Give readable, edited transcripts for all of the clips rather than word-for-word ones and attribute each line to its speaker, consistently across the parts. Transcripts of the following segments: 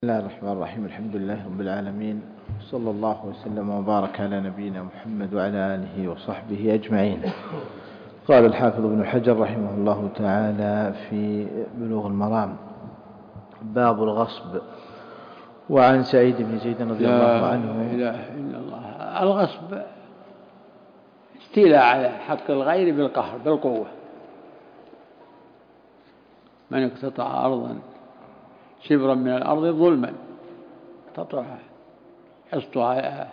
Speaker 1: بسم الله الرحمن الرحيم. الحمد لله رب العالمين، صلى الله وسلم وبارك على نبينا محمد وعلى آله وصحبه أجمعين. قال الحافظ ابن حجر رحمه الله تعالى في بلوغ المرام: باب الغصب. وعن سعيد بن زيد رضي الله عنه:
Speaker 2: لا إله إلا الله. الغصب استيلاء على حق الغير بالقهر بالقوة. من اقتطع أرضا شبرا من الأرض ظلما تطرح يسطع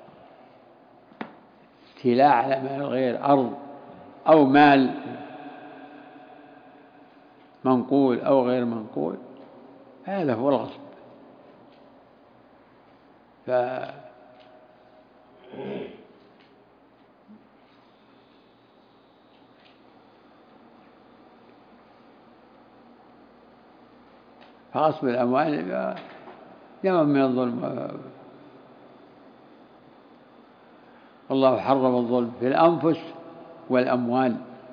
Speaker 2: استيلاء على مال الغير، أرض أو مال منقول أو غير منقول، هذا هو الغصب. فغصب الأموال نوع من الظلم، والله حرم الظلم في الأنفس والأموال.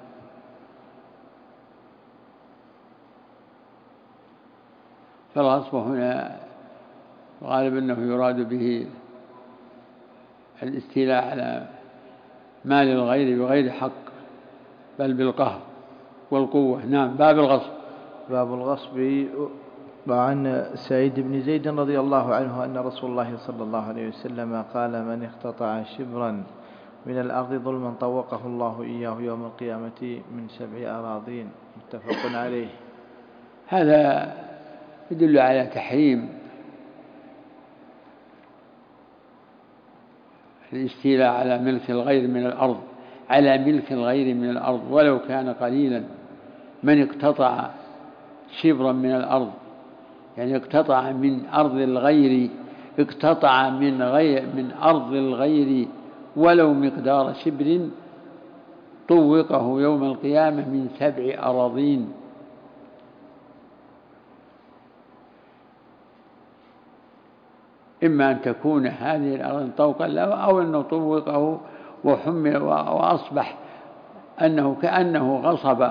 Speaker 2: فالغصب هنا غالب أنه يراد به الاستيلاء على مال الغير بغير حق بل بالقهر والقوة. نعم. باب الغصب.
Speaker 1: باب الغصب. وعن سعيد بن زيد رضي الله عنه أن رسول الله صلى الله عليه وسلم قال: من اقتطع شبرا من الأرض ظلما طوقه الله إياه يوم القيامة من 7 أراضين. متفق عليه.
Speaker 2: هذا يدل على تحريم الاستيلاء على ملك الغير من الأرض، على ملك الغير من الأرض ولو كان قليلا. من اقتطع شبرا من الأرض يعني اقتطع من أرض الغير، اقتطع من أرض الغير ولو مقدار شبر، طوقه يوم القيامة من 7 أراضين. إما أن تكون هذه الأرض طوقا له، أو أنه طوقه وحمل وأصبح أنه كأنه غصب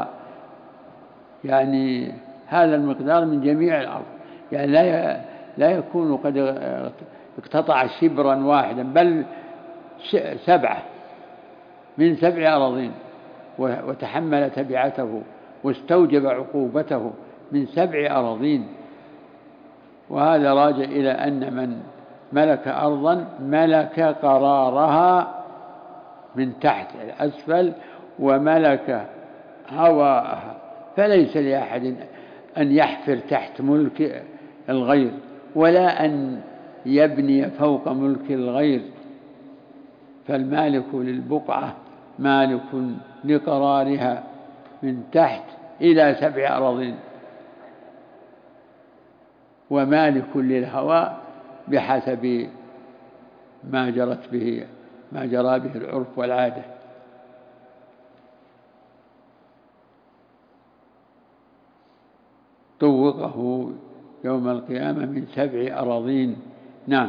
Speaker 2: يعني هذا المقدار من جميع الأرض. يعني لا يكون قد اقتطع شبرا واحدا بل 7 من 7 أراضين، وتحمل تبعته واستوجب عقوبته من 7 أراضين. وهذا راجع إلى أن من ملك أرضا ملك قرارها من تحت الأسفل وملك هواءها، فليس لأحد أن يحفر تحت ملك الغير ولا أن يبني فوق ملك الغير. فالمالك للبقعة مالك لقرارها من تحت إلى 7 أراضين، ومالك للهواء بحسب ما جرى به العرف والعادة. طوقه يوم القيامة من 7 أراضين. نعم.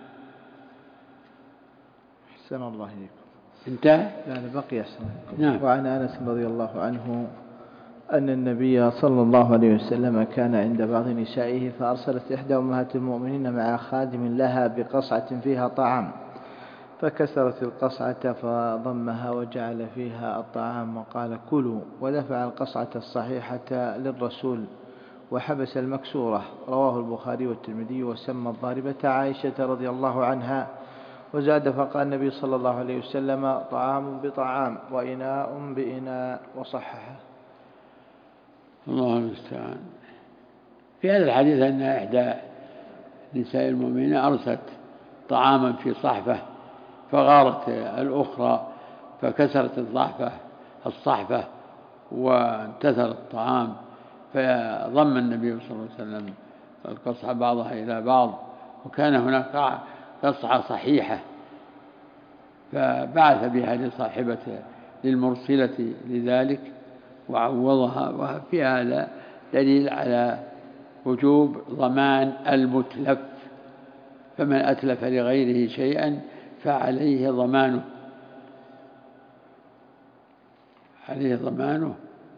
Speaker 1: أحسن الله إليكم.
Speaker 2: انتهى؟
Speaker 1: لا بقي. أحسن.
Speaker 2: نعم.
Speaker 1: وعن أنس رضي الله عنه أن النبي صلى الله عليه وسلم كان عند بعض نسائه، فأرسلت إحدى أمهات المؤمنين مع خادم لها بقصعة فيها طعام، فكسرت القصعة فضمها وجعل فيها الطعام وقال: كلوا، ودفع القصعة الصحيحة للرسول وحبس المكسورة. رواه البخاري والترمذي. وسمى الضاربة عائشة رضي الله عنها. وزاد فقال النبي صلى الله عليه وسلم: طعام بطعام وإناء بإناء. وصححه.
Speaker 2: الله المستعان. في هذا الحديث أن إحدى نساء المؤمنين أرسلت طعاما في صحفة، فغارت الأخرى فكسرت الصحفة وانتثر الطعام، فضم النبي صلى الله عليه وسلم القصعة بعضها إلى بعض، وكان هناك قصعة صحيحة، فبعث بها لصاحبته للمرسلة لذلك وعوضها. وفي هذا دليل على وجوب ضمان المتلف، فمن أتلف لغيره شيئا فعليه ضمانه،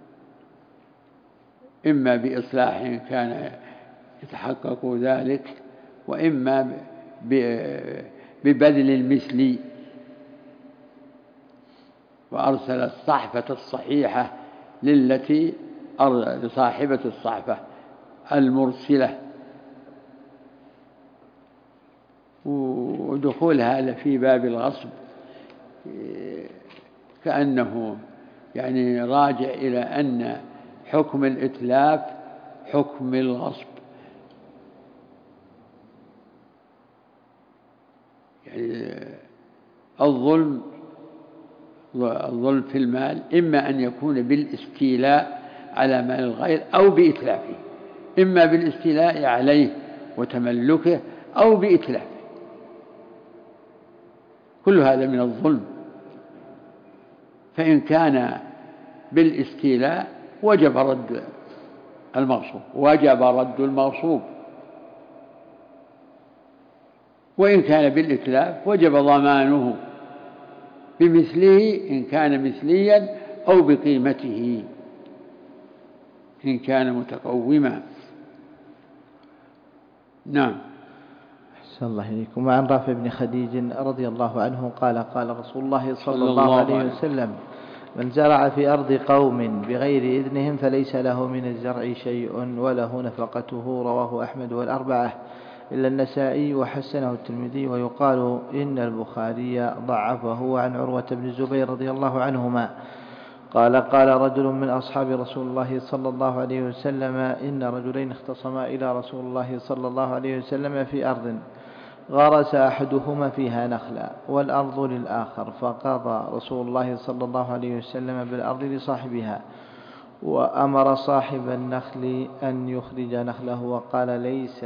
Speaker 2: إما بإصلاح كان يتحقق ذلك وإما ببذل المثل. وأرسل الصحفة الصحيحة لصاحبة الصحفة المرسلة. ودخول هذا في باب الغصب كأنه يعني راجع إلى أن حكم الإتلاف حكم الغصب، يعني الظلم في المال إما أن يكون بالاستيلاء على مال الغير أو بإتلافه، إما بالاستيلاء عليه وتملكه أو بإتلافه، كل هذا من الظلم. فإن كان بالاستيلاء وجب رد المغصوب، وإن كان بالإتلاف وجب ضمانه بمثله إن كان مثليا أو بقيمته إن كان متقوما. نعم.
Speaker 1: أحسن الله إليكم. وعن رافع بن خديج رضي الله عنه قال قال رسول الله صلى الله عليه وسلم: من زرع في أرض قوم بغير إذنهم فليس له من الزرع شيء وله نفقته. رواه أحمد والأربعة إلا النسائي وحسنه الترمذي. ويقال إن البخاري ضعفه. عن عروة بن الزبير رضي الله عنهما قال قال رجل من أصحاب رسول الله صلى الله عليه وسلم: إن رجلين اختصما إلى رسول الله صلى الله عليه وسلم في أرض غرس أحدهما فيها نخلا والأرض للآخر، فقضى رسول الله صلى الله عليه وسلم بالأرض لصاحبها، وأمر صاحب النخل أن يخرج نخله، وقال: ليس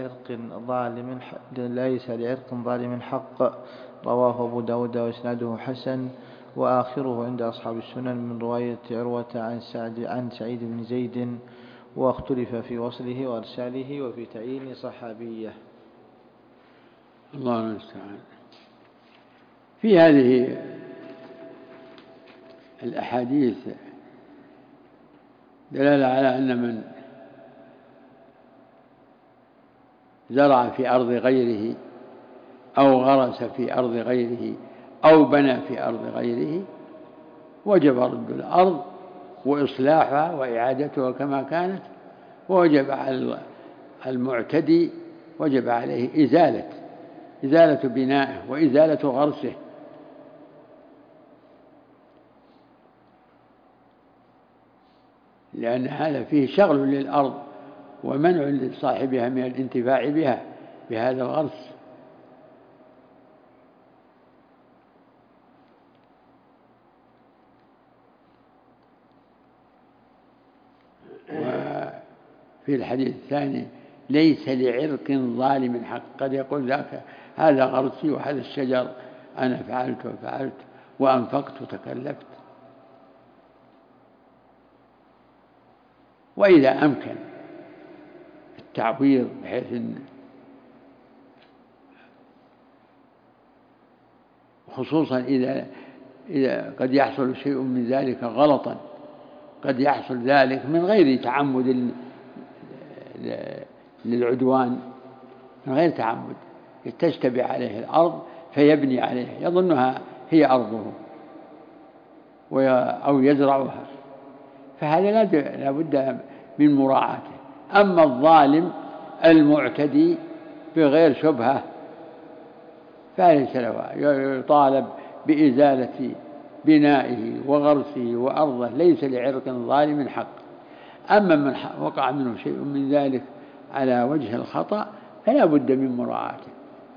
Speaker 1: لعرق ظالم حق. رواه أبو داود وإسناده حسن، وآخره عند أصحاب السنن من رواية عروة عن سعيد بن زيد، واختلف في وصله وإرساله وفي تعيين صحابية.
Speaker 2: الله المستعان. في هذه الأحاديث دلالة على أن من زرع في أرض غيره أو غرس في أرض غيره أو بنى في أرض غيره وجب رد الأرض وإصلاحها وإعادتها كما كانت، ووجب على المعتدي وجب عليه إزالة بنائه وإزالة غرسه، لأن هذا فيه شغل للأرض ومنع لصاحبها من الانتفاع بها بهذا الغرس. وفي الحديث الثاني: ليس لعرق ظالم حق. قد يقول ذاك هذا غرسي وهذا الشجر أنا فعلت وفعلت وأنفقت وتكلفت. وإذا أمكن التعويض بحيث أن خصوصا إذا قد يحصل شيء من ذلك غلطا، قد يحصل ذلك من غير تعمد للعدوان، من غير تعمد، تشتبه عليه الأرض فيبني عليها يظنها هي أرضه أو يزرعها، فهذا لا بد من مراعاته. أما الظالم المعتدي بغير شبهة فليس له، يطالب بإزالة بنائه وغرسه وأرضه، ليس لعرق ظالم حق. أما من وقع منه شيء من ذلك على وجه الخطأ فلا بد من مراعاته.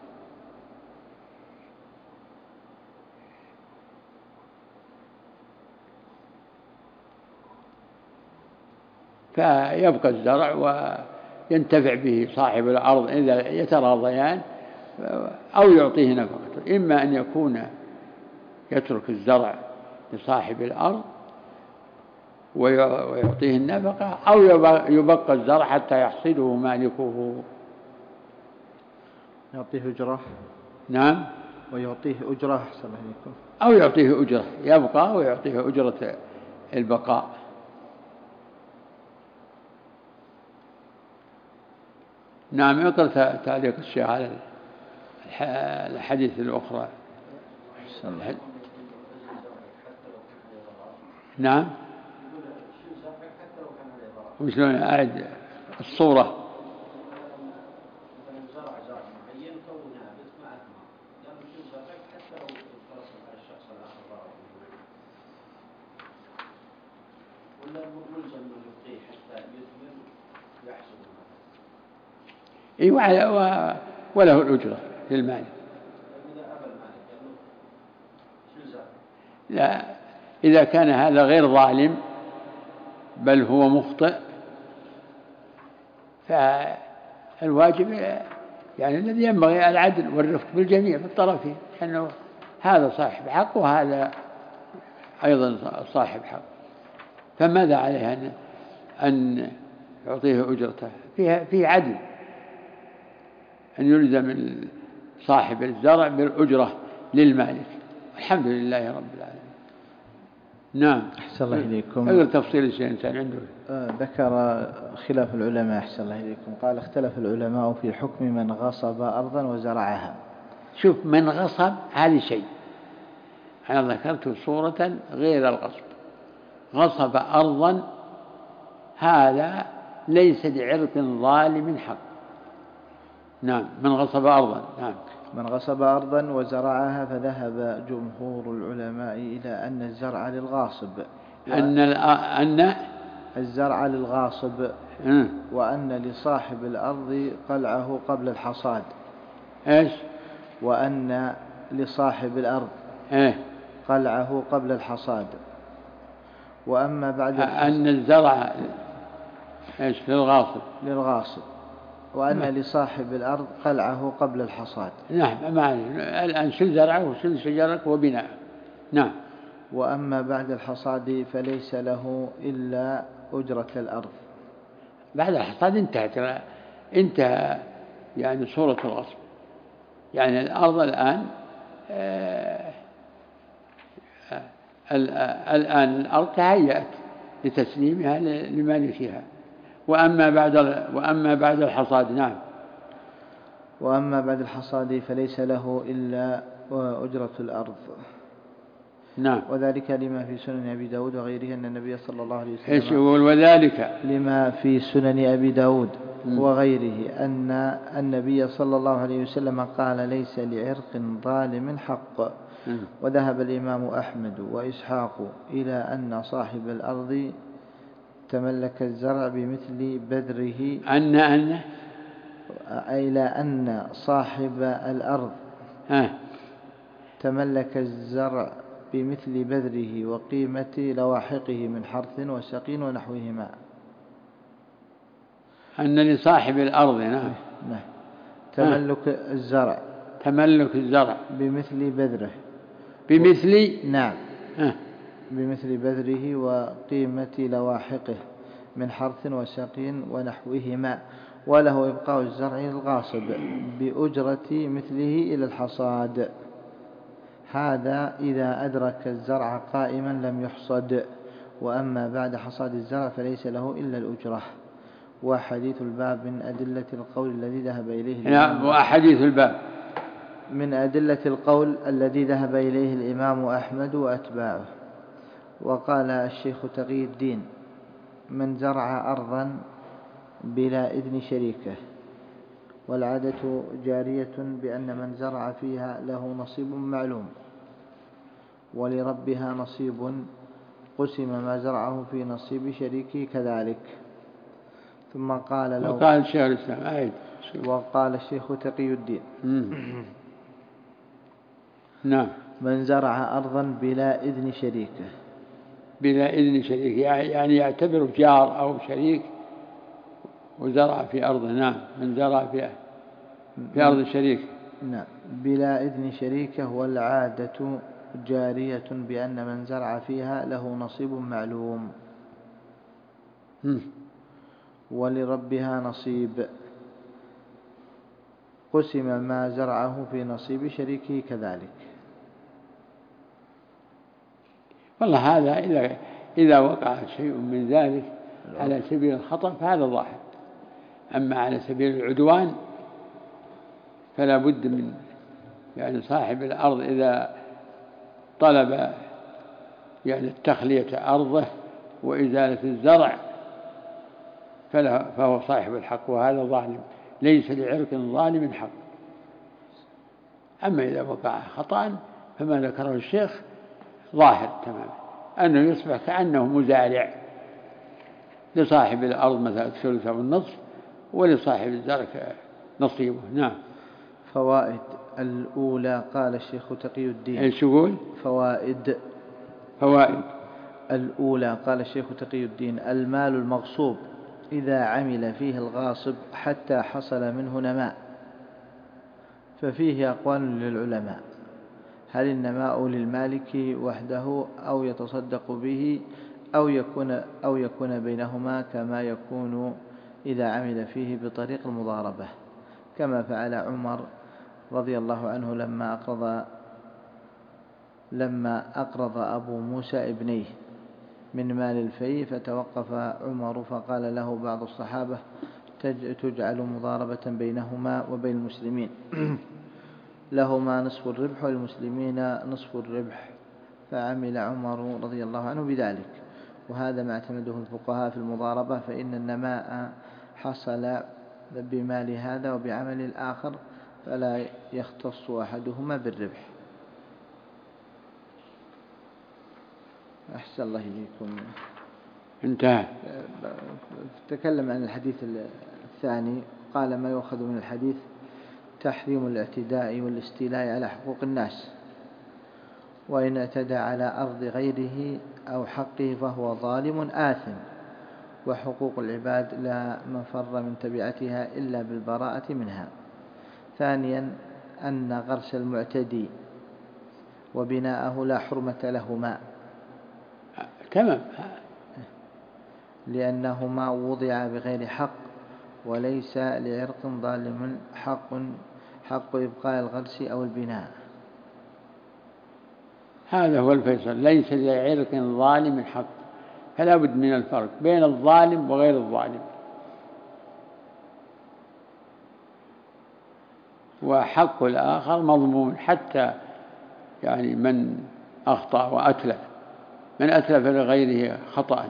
Speaker 2: فيبقى الزرع وينتفع به صاحب الأرض إذا يتراضيان، أو يعطيه نفقته، إما أن يكون يترك الزرع لصاحب الأرض ويعطيه النفقة، أو يبقى الزرع حتى يحصده مالكه.
Speaker 1: يعطيه أجرة.
Speaker 2: نعم.
Speaker 1: ويعطيه أجرة أحسن عليكم.
Speaker 2: أو يعطيه أجرة، يبقى ويعطيه أجرة البقاء. نعم، اقرأ تعليق الشيخ على الحديث الأخرى. نعم، وشلون أعد الصورة؟ أيوة، وله الأجرة للمالك. لا، إذا كان هذا غير ظالم بل هو مخطئ فالواجب يعني الذي ينبغي العدل والرفق بالجميع بالطرفين، لأنه هذا صاحب حق وهذا أيضا صاحب حق، فماذا عليه أن يعطيه أجرته؟ فيه عدل، أن يلزم صاحب الزرع بالأجرة للمالك. الحمد لله رب العالمين. نعم.
Speaker 1: أحسن الله إليكم.
Speaker 2: هذا تفصيل الشيء إنسان عنده.
Speaker 1: ذكر خلاف العلماء. أحسن الله إليكم. قال اختلف العلماء في حكم من غصب أرضا وزرعها.
Speaker 2: شوف، من غصب هذه شيء، أنا ذكرت صورة غير الغصب. غصب أرضا هذا ليس لعرق ظالم حق. نعم، من غصب أرضا. نعم،
Speaker 1: من غصب أرضا وزرعها، فذهب جمهور العلماء إلى أن الزرع للغاصب،
Speaker 2: أن
Speaker 1: الزرع للغاصب، وأن لصاحب الأرض قلعه قبل الحصاد.
Speaker 2: إيش؟
Speaker 1: وأن لصاحب الأرض قلعه قبل الحصاد. وأما بعد
Speaker 2: أن الزرع إيش للغاصب،
Speaker 1: وأن لصاحب الأرض قلعه قبل الحصاد.
Speaker 2: نعم، معنى الآن شل زرعه وشل شجرك وبناء. نعم.
Speaker 1: وأما بعد الحصاد فليس له إلا أجرة الأرض. بعد
Speaker 2: الحصاد انتهى يعني صورة الغصب، يعني الأرض الآن الأرض تهيأت لتسليمها لمالكها. وأما بعد الحصاد. نعم.
Speaker 1: وأما بعد الحصاد فليس له إلا أجرة الأرض.
Speaker 2: نعم.
Speaker 1: وذلك لما في سنن أبي داود وغيره أن النبي صلى الله عليه وسلم.
Speaker 2: إيش يقول؟ وذلك
Speaker 1: لما في سنن أبي داود وغيره أن النبي صلى الله عليه وسلم قال ليس لعرق ظالم حق. وذهب الإمام أحمد وإسحاق إلى أن صاحب الأرض تملك الزرع بمثل بذره. إلى أن صاحب الأرض تملك الزرع بمثل بذره وقيمة لواحقه من حرث وسقي ونحوهما.
Speaker 2: أن لصاحب الأرض نعم
Speaker 1: تملك الزرع بمثل بذره.
Speaker 2: نعم.
Speaker 1: بمثل بذره وقيمة لواحقه من حرث وسقي ونحوهما، وله إبقاء الزرع للغاصب بأجرة مثله إلى الحصاد. هذا إذا أدرك الزرع قائما لم يحصد. وأما بعد حصاد الزرع فليس له إلا الأجرة. وحديث الباب من أدلة القول الذي ذهب إليه
Speaker 2: نعم. وحديث الباب
Speaker 1: من أدلة القول الذي ذهب إليه الإمام أحمد وأتباعه. وقال الشيخ تقي الدين: من زرع أرضا بلا إذن شريكه، والعادة جارية بأن من زرع فيها له نصيب معلوم، ولربها نصيب، قسم ما زرعه في نصيب شريكه كذلك. ثم قال له
Speaker 2: وقال الشيخ الإسلام
Speaker 1: وقال الشيخ تقي الدين:
Speaker 2: نعم.
Speaker 1: من زرع أرضا بلا إذن شريكه،
Speaker 2: يعني يعتبر جار أو شريك وزرع في أرضه. نعم. من زرع في أرض الشريك.
Speaker 1: نعم، بلا إذن شريكه، والعادة جارية بأن من زرع فيها له نصيب معلوم، ولربها نصيب، قسم ما زرعه في نصيب شريكه كذلك.
Speaker 2: والله هذا إذا وقع شيء من ذلك على سبيل الخطأ فهذا ظاهر. أما على سبيل العدوان فلا بد من يعني صاحب الأرض إذا طلب يعني التخلية أرضه وإزالة الزرع فهو صاحب الحق، وهذا ظالم، ليس لعرق ظالم حق. أما إذا وقع خطأ فما ذكره الشيخ ظاهر تماما، أنه يصبح كأنه مزارع، لصاحب الأرض مثلا الثلث أو النصف، ولصاحب الزرع نصيبه. نعم.
Speaker 1: فوائد. الأولى قال الشيخ تقي الدين.
Speaker 2: إيش يقول؟
Speaker 1: فوائد. الأولى قال الشيخ تقي الدين: المال المغصوب إذا عمل فيه الغاصب حتى حصل منه نماء ففيه أقوال للعلماء، هل النماء للمالك وحده أو يتصدق به أو يكون بينهما، كما يكون إذا عمل فيه بطريق المضاربة، كما فعل عمر رضي الله عنه لما أقرض أبو موسى ابنيه من مال الفي، فتوقف عمر فقال له بعض الصحابة: تجعل مضاربة بينهما وبين المسلمين لهما نصف الربح والمسلمين نصف الربح، فعمل عمر رضي الله عنه بذلك. وهذا ما اعتمده الفقهاء في المضاربة، فإن النماء حصل بمال هذا وبعمل الآخر، فلا يختص أحدهما بالربح. أحسن الله إليكم.
Speaker 2: انتهى.
Speaker 1: تكلم عن الحديث الثاني، قال: ما يؤخذ من الحديث تحريم الاعتداء والاستيلاء على حقوق الناس، وإن اعتدى على أرض غيره أو حقه فهو ظالم آثم، وحقوق العباد لا مفر من تبعتها إلا بالبراءة منها. ثانيا أن غرس المعتدي وبناءه لا حرمة لهما،
Speaker 2: تمام،
Speaker 1: لأنهما وضعا بغير حق، وليس لعرق ظالم حق إبقاء الغرس أو البناء.
Speaker 2: هذا هو الفيصل، ليس لعرق ظالم حق، فلا بد من الفرق بين الظالم وغير الظالم. وحق الآخر مضمون، حتى يعني من أخطأ وأتلف، من أتلف لغيره خطأ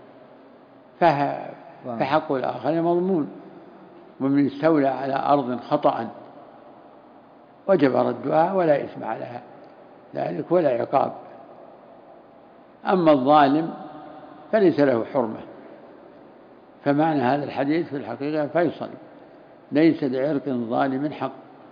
Speaker 2: فحق الآخر مضمون، ومن استولى على أرض خطأ وجب ردها ولا إثم على ذلك ولا عقاب. أما الظالم فليس له حرمة. فمعنى هذا الحديث في الحقيقة فيصل، ليس لعرق ظالم حق.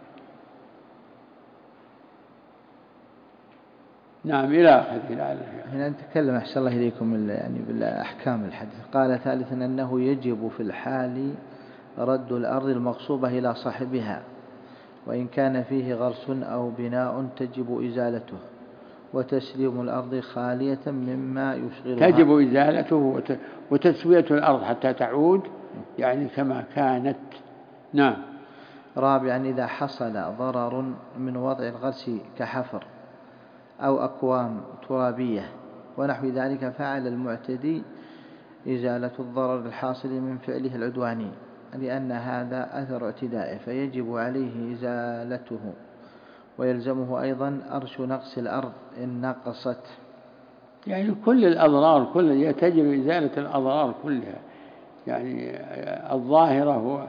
Speaker 2: نعم، إلى آخره.
Speaker 1: هنا نتكلم أحسن الله إليكم يعني بالأحكام الحديث. قال: ثالثا أنه يجب في الحال رد الأرض المغصوبة إلى صاحبها، وإن كان فيه غرس أو بناء تجب إزالته وتسليم الأرض خالية مما يشغلها.
Speaker 2: تجب إزالته وتسوية الأرض حتى تعود يعني كما كانت. نعم.
Speaker 1: رابعا إذا حصل ضرر من وضع الغرس كحفر أو أكوام ترابية ونحو ذلك، فعل المعتدي إزالة الضرر الحاصل من فعله العدواني، لأن هذا أثر اعتدائه فيجب عليه إزالته، ويلزمه أيضا أرش نقص الأرض إن نقصت.
Speaker 2: يعني كل الأضرار كلها تجب إزالة الأضرار كلها، يعني الظاهرة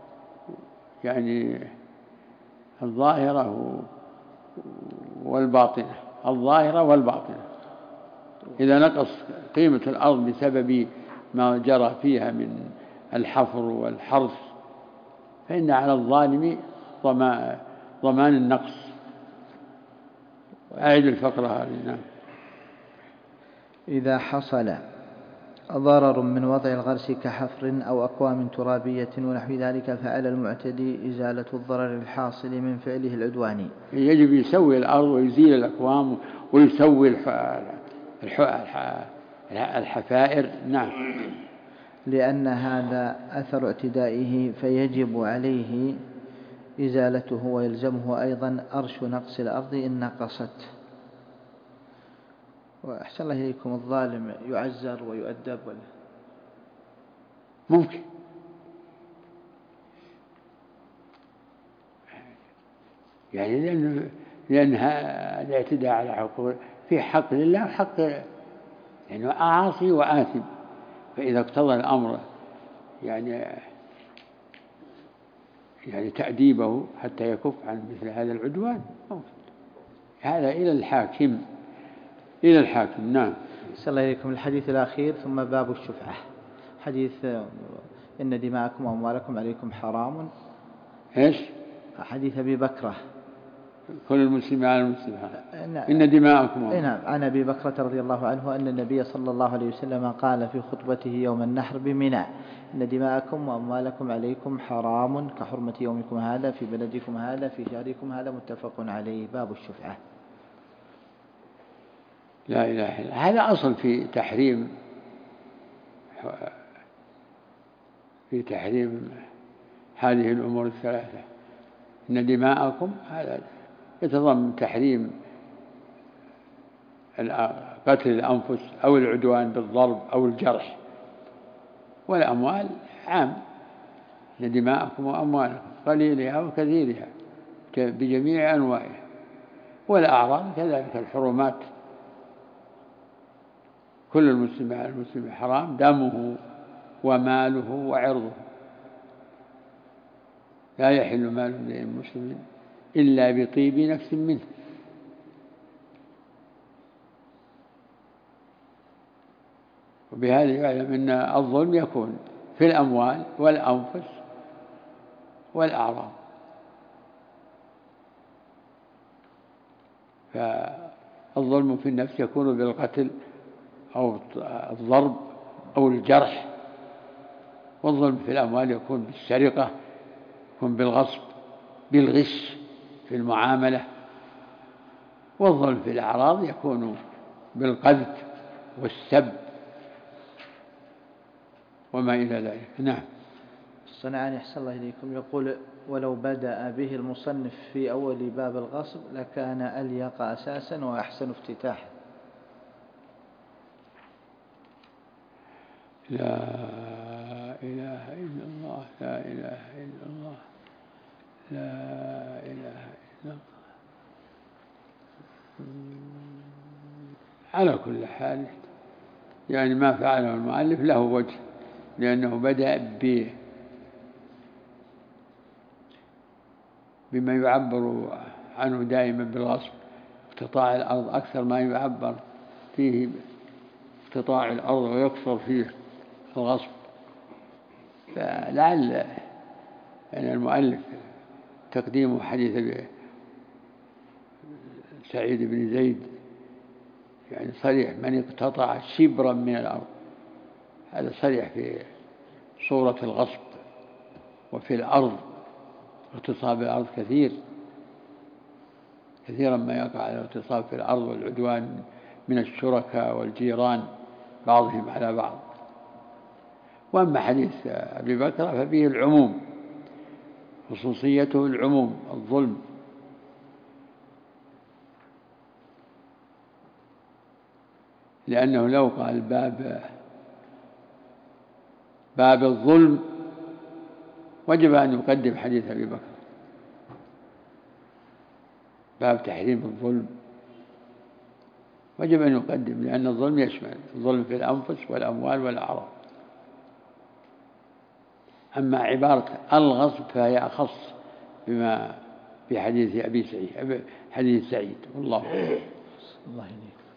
Speaker 2: والباطنة. الظاهرة والباطنة. إذا نقص قيمة الأرض بسبب ما جرى فيها من الحفر والحرث فإن على الظالم ضمان النقص. أعيد الفقرة هذه.
Speaker 1: إذا حصل ضرر من وضع الغرس كحفر أو أكوام ترابية ونحو ذلك، فعلى المعتدي إزالة الضرر الحاصل من فعله العدواني.
Speaker 2: يجب يسوي الأرض ويزيل الأكوام ويسوي الحفائر. نعم.
Speaker 1: لأن هذا أثر اعتدائه فيجب عليه إزالته، ويلزمه أيضا أرش نقص الأرض إن نقصت. وأحسن الله إليكم، الظالم يعزر ويؤدب
Speaker 2: ممكن يعني لأنها الاعتداء على حقوق في حق لله وحق يعني أعاصي وآثم، فإذا اقتضى الأمر يعني تأديبه حتى يكف عن مثل هذا العدوان، هذا إلى الحاكم نعم.
Speaker 1: صلى الله عليكم. الحديث الأخير ثم باب الشفعة، حديث إن دماءكم وأموالكم عليكم حرام.
Speaker 2: إيش؟
Speaker 1: حديث أبي بكرة
Speaker 2: كل المسلم على المسلم إن دماءكم.
Speaker 1: نعم. عن أبي بكرة رضي الله عنه أن النبي صلى الله عليه وسلم قال في خطبته يوم النحر بمنى: إن دماءكم وأموالكم عليكم حرام كحرمة يومكم هذا في بلدكم هذا في شهركم هذا، متفق عليه. باب الشفعة.
Speaker 2: لا إله إلا هذا أصل في تحريم هذه الأمور الثلاثة. إن دماءكم هذا يتضمن تحريم قتل الأنفس أو العدوان بالضرب أو الجرح، والأموال عام، إن دماءكم وأموالكم قليلها وكثيرها بجميع أنواعها، والأعراض كذلك الحرمات، كل المسلم على المسلم حرام دمه وماله وعرضه، لا يحل مال امرئ مسلم إلا بطيب نفس منه. وبهذا يعلم أن الظلم يكون في الأموال والأنفس والأعراض، فالظلم في النفس يكون بالقتل أو الضرب أو الجرح، والظلم في الأموال يكون بالسرقة، يكون بالغصب، بالغش في المعاملة، والظلم في الأعراض يكون بالقذف والسب وما إلى ذلك. نعم.
Speaker 1: الصنعاني أحسن الله إليكم يقول: ولو بدأ به المصنف في أول باب الغصب لكان أليق أساسا وأحسن افتتاحا.
Speaker 2: لا إله إلا الله، لا إله إلا الله، لا إله إلا الله. على كل حال يعني ما فعله المؤلف له وجه، لأنه بدأ بما يعبر عنه دائما بالغصب، اقتطاع الأرض أكثر ما يعبر فيه اقتطاع الأرض ويكثر فيه الغصب، فلعل يعني المؤلف تقديم حديث سعيد بن زيد يعني صريح: من اقتطع شبرا من الأرض، هذا صريح في صورة الغصب. وفي الأرض اغتصاب الأرض كثيرا ما يقع على الاغتصاب في الأرض والعدوان من الشركاء والجيران بعضهم على بعض. وأما حديث أبي بكر ففيه العموم، خصوصيته العموم، الظلم، لأنه لو قال باب الظلم وجب أن يقدم حديث أبي بكر، باب تحريم الظلم وجب أن يقدم، لأن الظلم يشمل الظلم في الأنفس والأموال والأعراض. أما عبارة الغصب فهي أخص بما في حديث أبي سعيد، حديث سعيد. والله
Speaker 1: الله يهديك.